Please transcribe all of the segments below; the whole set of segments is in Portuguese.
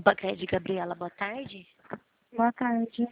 Bacred Gabriela, boa tarde. Boa tarde,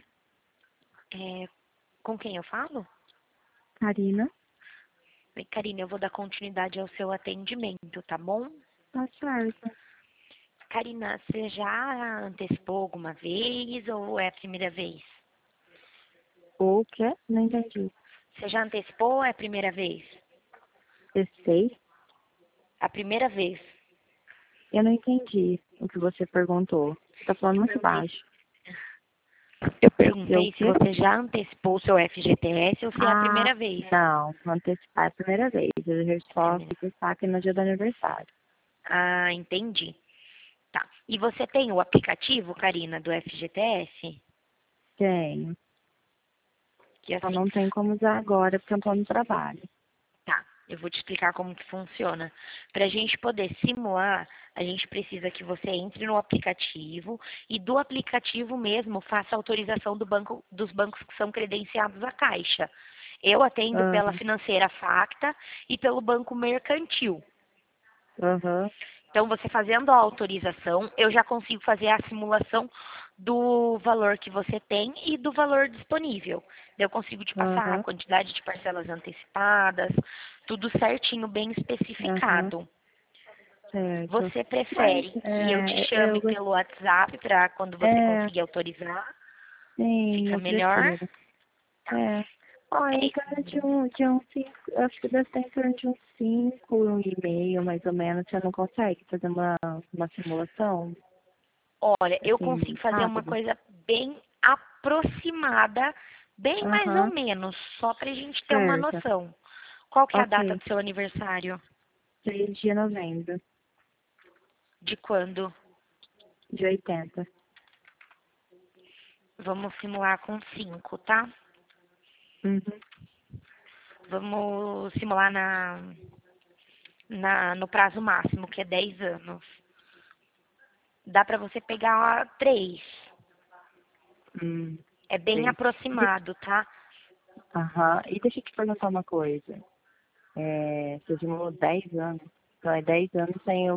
Com quem eu falo? Karina. Oi, Karina, eu vou dar continuidade ao seu atendimento, tá bom? Tá certo. Karina, você já antecipou alguma vez ou é a primeira vez? O quê? Não entendi. Você já antecipou ou é a primeira vez? Eu sei. A primeira vez. Eu não entendi o que você perguntou. Você tá falando Eu muito perguntei, baixo. eu Eu o perguntei se quê? você já antecipou o seu FGTS ou se é a Ah, primeira vez. não. Antecipar é a primeira vez. Eu só Primeira. fiz o saque no dia do aniversário. Ah, entendi. Tá. E você tem o aplicativo, Karina, do FGTS? Tenho. Que Só assim, não tem como usar agora porque eu tô no trabalho. tá, eu vou te explicar como que funciona. Para a gente poder simular, a gente precisa que você entre no aplicativo e do aplicativo mesmo faça a autorização do banco, dos bancos que são credenciados à Caixa. Eu atendo Ah, pela financeira Facta e pelo Banco Mercantil. aham, Então, você fazendo a autorização, eu já consigo fazer a simulação do valor que você tem e do valor disponível. Eu consigo te passar a aham, quantidade de parcelas antecipadas, tudo certinho, bem aham, especificado. certo. Você Mas, prefere que eu te chame pelo WhatsApp para quando você é, conseguir autorizar? sim, Fica eu melhor? prefiro. Tá. É. Ó, É em esse torno número de mesmo. uns 5, acho que deve estar em torno de uns 5,5, mais ou menos. Você não consegue fazer uma simulação, Olha, eu assim, consigo fazer uma rápida? coisa bem aproximada, bem mais ou Aham, menos, só para a gente ter uma certo. noção. Qual que é a data Ok, do seu aniversário? 3 de novembro De quando? de 80. Vamos simular com 5, tá? Uhum. Vamos simular no prazo máximo, que é 10 anos. Dá para você pegar 3. Hum, É bem sei. aproximado, tá? Aham, e deixa eu te perguntar uma coisa. Você demorou 10 anos. Então, é 10 anos sem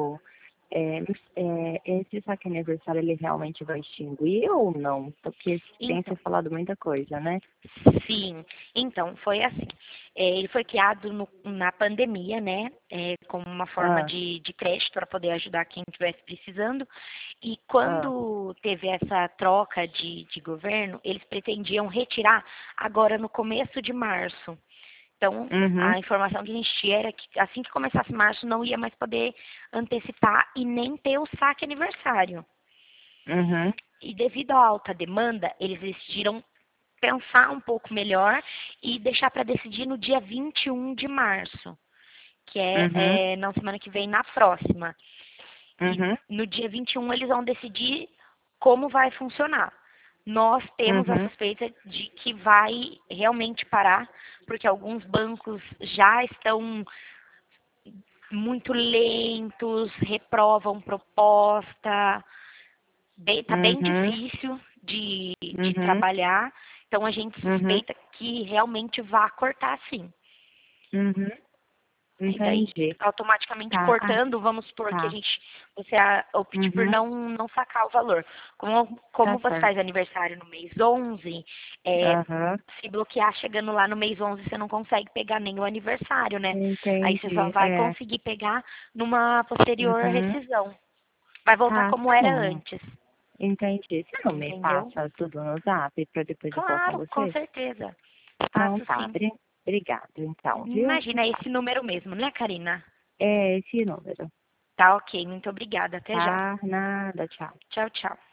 esse saque aniversário, ele realmente vai extinguir ou não? Porque tem se Então, falado muita coisa, né? sim, então foi assim. Ele foi criado na pandemia, né? Como uma forma Ah, de crédito para poder ajudar quem estivesse precisando. E ah, quando teve essa troca de governo, eles pretendiam retirar agora no começo de março. Então, uhum, a informação que a gente tinha era que assim que começasse março não ia mais poder antecipar e nem ter o saque aniversário. uhum, E devido à alta demanda, eles decidiram pensar um pouco melhor e deixar para decidir no dia 21 de março, que uhum, é na semana que vem, na próxima. E uhum, no dia 21 eles vão decidir como vai funcionar. Nós temos a uhum, suspeita de que vai realmente parar, porque alguns bancos já estão muito lentos, reprovam proposta, tá bem uhum, difícil de uhum, trabalhar, então a gente uhum, suspeita que realmente vá cortar sim. uhum. E daí, Entendi. automaticamente Tá, ah, cortando, vamos supor que tá. você opte por Uhum, não sacar o valor. tá Como você faz certo. aniversário no mês 11, Aham, se bloquear chegando lá no mês 11, você não consegue pegar nem o aniversário, né? Aí você só entendi. vai conseguir pegar numa posterior Uhum, rescisão. Vai voltar tá, como tá era bom. antes, Entendi. Você não me entendeu? passa tudo no zap pra depois eu falar com Claro, com você? certeza. Então Faço tá, sim. obrigado então, viu? Imagina esse número mesmo, né, Karina? É esse número. Tá ok, muito obrigada. Até já. Tá, nada, tchau. Tchau, tchau.